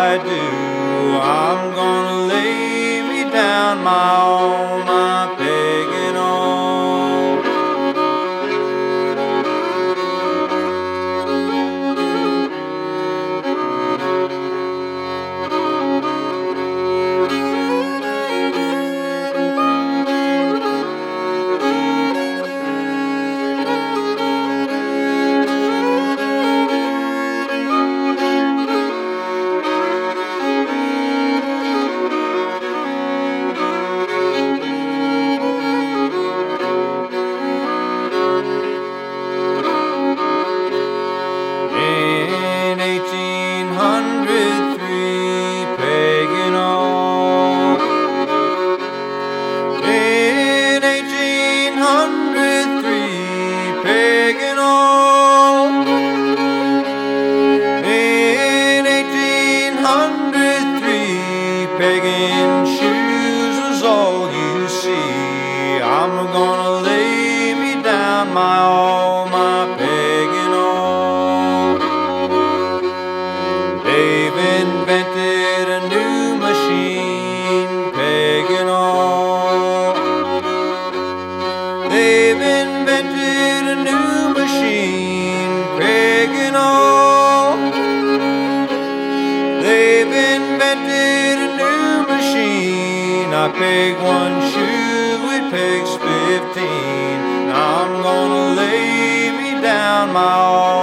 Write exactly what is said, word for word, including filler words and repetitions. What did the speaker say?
I do. I'm gonna lay me down my all, my pegging all. In eighteen hundred three, pegging all. In eighteen hundred three, pegging all. In eighteen hundred three, pegging shoes was all you see. I'm gonna lay me down my all, my pegging all. They've invented a new machine, pegging all. They've invented a new machine, pegging all. They've invented a new machine. I peg one shoe, it pegs fifteen. Now I'm gonna lay me down my all.